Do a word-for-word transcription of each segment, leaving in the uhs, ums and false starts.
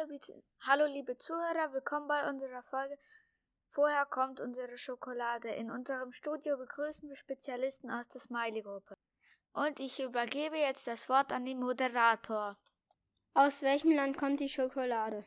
bitte. Hallo liebe Zuhörer, willkommen bei unserer Folge Vorher kommt unsere Schokolade. In unserem Studio begrüßen wir Spezialisten aus der Smiley-Gruppe. Und ich übergebe jetzt das Wort an den Moderator. Aus welchem Land kommt die Schokolade?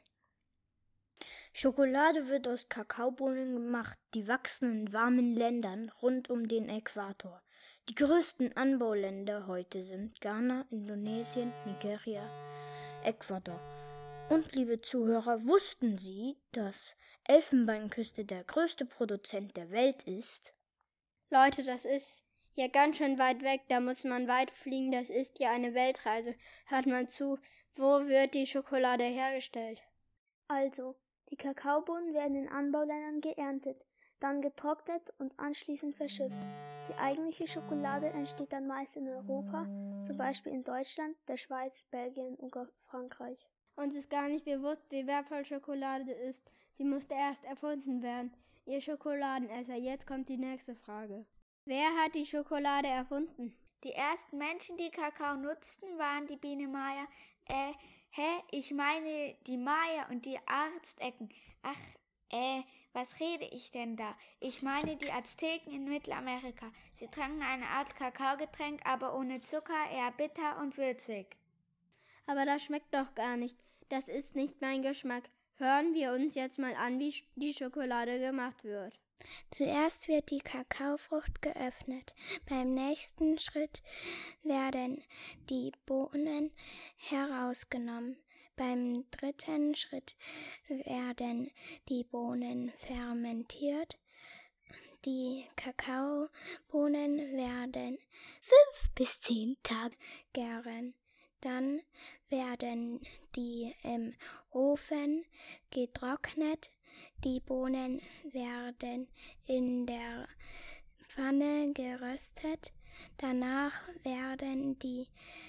Schokolade wird aus Kakaobohnen gemacht, die wachsen in warmen Ländern rund um den Äquator. Die größten Anbauländer heute sind Ghana, Indonesien, Nigeria, Ecuador. Und liebe Zuhörer, wussten Sie, dass Elfenbeinküste der größte Produzent der Welt ist? Leute, das ist ja ganz schön weit weg, da muss man weit fliegen, das ist ja eine Weltreise. Hört mal zu, wo wird die Schokolade hergestellt? Also, die Kakaobohnen werden in Anbauländern geerntet, dann getrocknet und anschließend verschifft. Die eigentliche Schokolade entsteht dann meist in Europa, zum Beispiel in Deutschland, der Schweiz, Belgien oder Frankreich. Uns ist gar nicht bewusst, wie wertvoll Schokolade ist. Sie musste erst erfunden werden. Ihr Schokoladenesser, jetzt kommt die nächste Frage. Wer hat die Schokolade erfunden? Die ersten Menschen, die Kakao nutzten, waren die Biene Maya. Äh, hä? Ich meine die Maya und die Arzecken. Ach, äh, was rede ich denn da? Ich meine die Azteken in Mittelamerika. Sie tranken eine Art Kakaogetränk, aber ohne Zucker, eher bitter und würzig. Aber das schmeckt doch gar nicht. Das ist nicht mein Geschmack. Hören wir uns jetzt mal an, wie die Schokolade gemacht wird. Zuerst wird die Kakaofrucht geöffnet. Beim nächsten Schritt werden die Bohnen herausgenommen. Beim dritten Schritt werden die Bohnen fermentiert. Die Kakaobohnen werden fünf bis zehn Tage gären. Dann werden die im Ofen getrocknet. Die Bohnen werden in der Pfanne geröstet. Danach werden die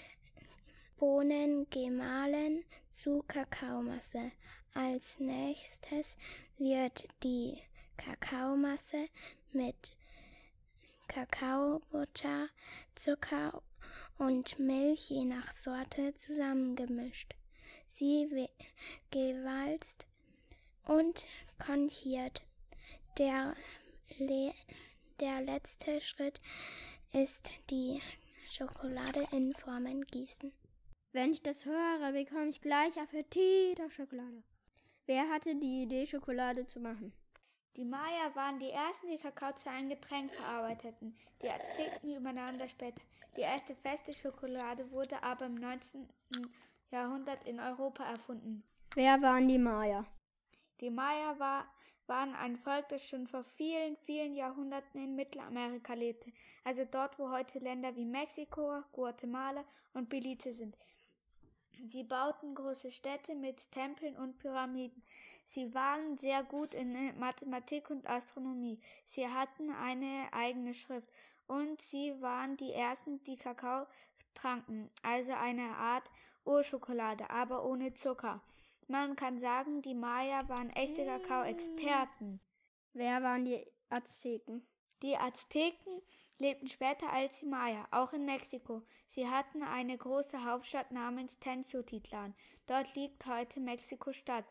Bohnen gemahlen zu Kakaomasse. Als nächstes wird die Kakaomasse mit Kakaobutter, Zucker und Milch je nach Sorte zusammengemischt. Sie wird gewalzt und konchiert. Der, Le- der letzte Schritt ist die Schokolade in Formen gießen. Wenn ich das höre, bekomme ich gleich Appetit auf Schokolade. Wer hatte die Idee, Schokolade zu machen? Die Maya waren die ersten, die Kakao zu einem Getränk verarbeiteten. Die Azteken übernahmen das später. Die erste feste Schokolade wurde aber im neunzehnten Jahrhundert in Europa erfunden. Wer waren die Maya? Die Maya war, waren ein Volk, das schon vor vielen, vielen Jahrhunderten in Mittelamerika lebte, also dort, wo heute Länder wie Mexiko, Guatemala und Belize sind. Sie bauten große Städte mit Tempeln und Pyramiden. Sie waren sehr gut in Mathematik und Astronomie. Sie hatten eine eigene Schrift und sie waren die ersten, die Kakao tranken, also eine Art Urschokolade, aber ohne Zucker. Man kann sagen, die Maya waren echte Kakao-Experten. Wer waren die Azteken? Die Azteken lebten später als die Maya, auch in Mexiko. Sie hatten eine große Hauptstadt namens Tenochtitlan. Dort liegt heute Mexiko-Stadt.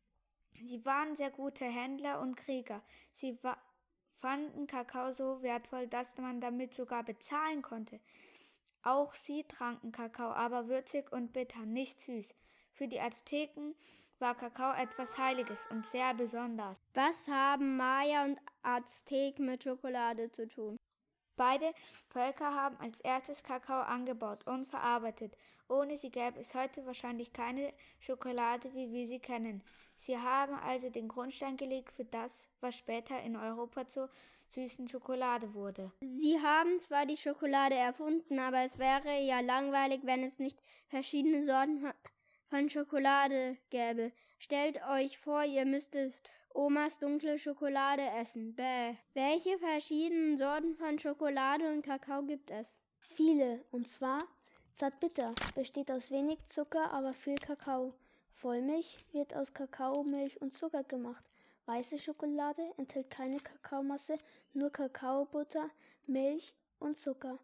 Sie waren sehr gute Händler und Krieger. Sie wa- fanden Kakao so wertvoll, dass man damit sogar bezahlen konnte. Auch sie tranken Kakao, aber würzig und bitter, nicht süß. Für die Azteken war Kakao etwas Heiliges und sehr besonders. Was haben Maya und Azteken mit Schokolade zu tun? Beide Völker haben als erstes Kakao angebaut und verarbeitet. Ohne sie gäbe es heute wahrscheinlich keine Schokolade, wie wir sie kennen. Sie haben also den Grundstein gelegt für das, was später in Europa zur süßen Schokolade wurde. Sie haben zwar die Schokolade erfunden, aber es wäre ja langweilig, wenn es nicht verschiedene Sorten von Schokolade gäbe. Stellt euch vor, ihr müsstet Omas dunkle Schokolade essen. Bäh. Welche verschiedenen Sorten von Schokolade und Kakao gibt es? Viele, und zwar Zartbitter, besteht aus wenig Zucker, aber viel Kakao. Vollmilch wird aus Kakao, Milch und Zucker gemacht. Weiße Schokolade enthält keine Kakaomasse, nur Kakaobutter, Milch und Zucker.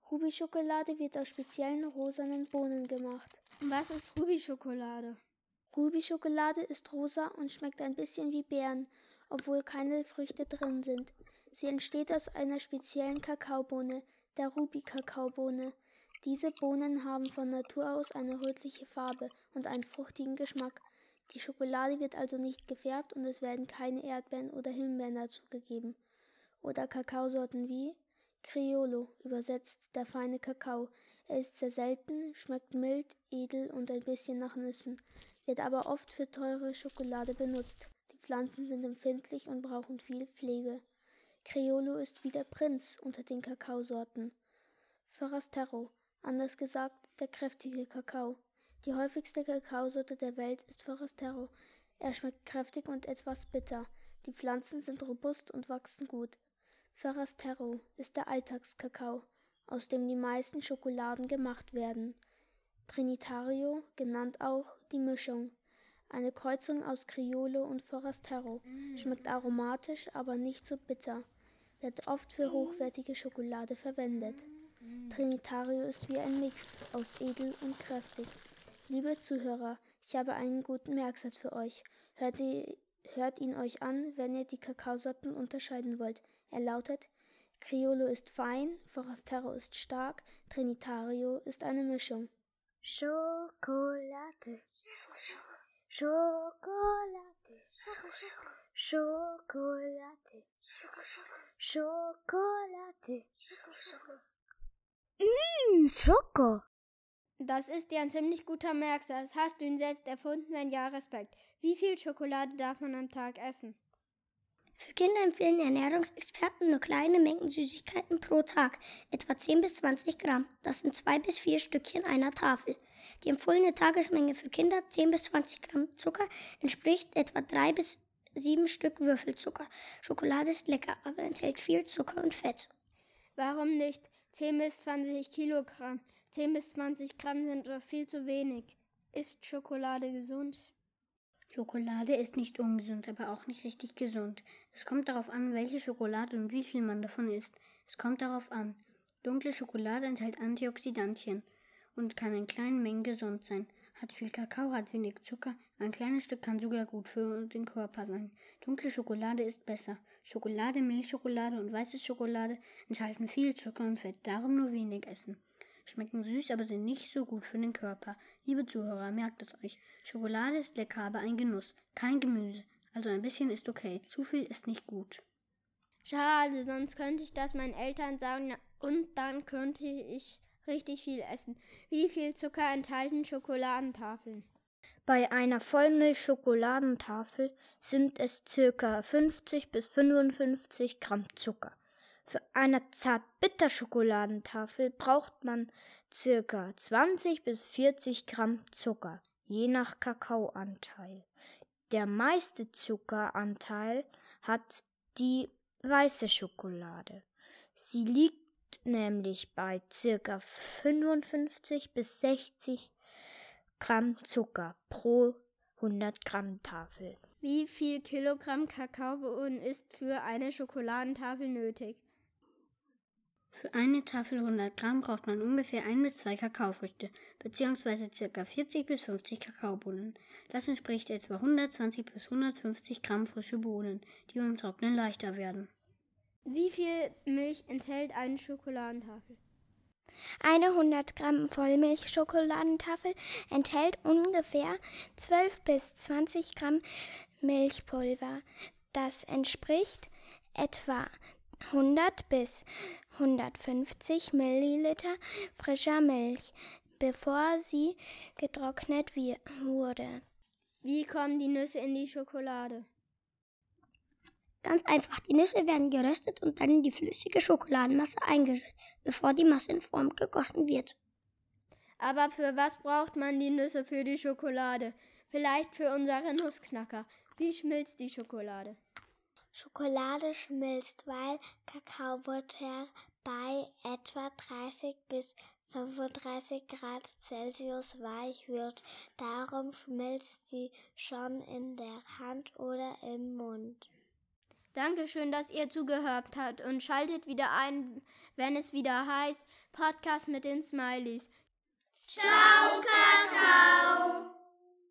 Ruby-Schokolade wird aus speziellen rosanen Bohnen gemacht. Was ist Ruby-Schokolade? Ruby-Schokolade ist rosa und schmeckt ein bisschen wie Beeren, obwohl keine Früchte drin sind. Sie entsteht aus einer speziellen Kakaobohne, der Ruby-Kakaobohne. Diese Bohnen haben von Natur aus eine rötliche Farbe und einen fruchtigen Geschmack. Die Schokolade wird also nicht gefärbt und es werden keine Erdbeeren oder Himbeeren dazugegeben. Oder Kakaosorten wie Criollo, übersetzt der feine Kakao. Er ist sehr selten, schmeckt mild, edel und ein bisschen nach Nüssen, wird aber oft für teure Schokolade benutzt. Die Pflanzen sind empfindlich und brauchen viel Pflege. Criollo ist wie der Prinz unter den Kakaosorten. Forastero, anders gesagt, der kräftige Kakao. Die häufigste Kakaosorte der Welt ist Forastero. Er schmeckt kräftig und etwas bitter. Die Pflanzen sind robust und wachsen gut. Forastero ist der Alltagskakao, aus dem die meisten Schokoladen gemacht werden. Trinitario, genannt auch die Mischung. Eine Kreuzung aus Criollo und Forastero. Schmeckt aromatisch, aber nicht so bitter. Wird oft für hochwertige Schokolade verwendet. Trinitario ist wie ein Mix aus edel und kräftig. Liebe Zuhörer, ich habe einen guten Merksatz für euch. Hört, die, hört ihn euch an, wenn ihr die Kakaosorten unterscheiden wollt. Er lautet: Criollo ist fein, Forastero ist stark, Trinitario ist eine Mischung. Schokolade, Schokolade, Schokolade, Schokolade, Mmh, Schoko. Das ist ja ein ziemlich guter Merksatz. Hast du ihn selbst erfunden? Wenn ja, Respekt. Wie viel Schokolade darf man am Tag essen? Für Kinder empfehlen Ernährungsexperten nur kleine Mengen Süßigkeiten pro Tag, etwa zehn bis zwanzig Gramm. Das sind zwei bis vier Stückchen einer Tafel. Die empfohlene Tagesmenge für Kinder, zehn bis zwanzig Gramm Zucker, entspricht etwa drei bis sieben Stück Würfelzucker. Schokolade ist lecker, aber enthält viel Zucker und Fett. Warum nicht zehn bis zwanzig Kilogramm? zehn bis zwanzig Gramm sind doch viel zu wenig. Ist Schokolade gesund? Schokolade ist nicht ungesund, aber auch nicht richtig gesund. Es kommt darauf an, welche Schokolade und wie viel man davon isst. Es kommt darauf an. Dunkle Schokolade enthält Antioxidantien und kann in kleinen Mengen gesund sein. Hat viel Kakao, hat wenig Zucker. Ein kleines Stück kann sogar gut für den Körper sein. Dunkle Schokolade ist besser. Schokolade, Milchschokolade und weiße Schokolade enthalten viel Zucker und Fett, darum nur wenig essen. Schmecken süß, aber sind nicht so gut für den Körper. Liebe Zuhörer, merkt es euch. Schokolade ist lecker, aber ein Genuss, kein Gemüse. Also ein bisschen ist okay, zu viel ist nicht gut. Schade, sonst könnte ich das meinen Eltern sagen und dann könnte ich richtig viel essen. Wie viel Zucker enthalten Schokoladentafeln? Bei einer Vollmilch-Schokoladentafel sind es ca. fünfzig bis fünfundfünfzig Gramm Zucker. Für eine Zartbitter-Schokoladentafel braucht man ca. zwanzig bis vierzig Gramm Zucker, je nach Kakaoanteil. Der meiste Zuckeranteil hat die weiße Schokolade. Sie liegt nämlich bei ca. fünfundfünfzig bis sechzig Gramm Zucker pro hundert Gramm Tafel. Wie viel Kilogramm Kakaobohnen ist für eine Schokoladentafel nötig? Für eine Tafel hundert Gramm braucht man ungefähr ein bis zwei Kakaofrüchte, beziehungsweise ca. vierzig bis fünfzig Kakaobohnen. Das entspricht etwa hundertzwanzig bis hundertfünfzig Gramm frische Bohnen, die beim Trocknen leichter werden. Wie viel Milch enthält eine Schokoladentafel? Eine hundert Gramm Vollmilchschokoladentafel enthält ungefähr zwölf bis zwanzig Gramm Milchpulver. Das entspricht etwa hundert bis hundertfünfzig Milliliter frischer Milch, bevor sie getrocknet wurde. Wie kommen die Nüsse in die Schokolade? Ganz einfach, die Nüsse werden geröstet und dann in die flüssige Schokoladenmasse eingerührt, bevor die Masse in Form gegossen wird. Aber für was braucht man die Nüsse für die Schokolade? Vielleicht für unsere Nussknacker. Wie schmilzt die Schokolade? Schokolade schmilzt, weil Kakaobutter bei etwa dreißig bis fünfunddreißig Grad Celsius weich wird. Darum schmilzt sie schon in der Hand oder im Mund. Dankeschön, dass ihr zugehört habt und schaltet wieder ein, wenn es wieder heißt Podcast mit den Smileys.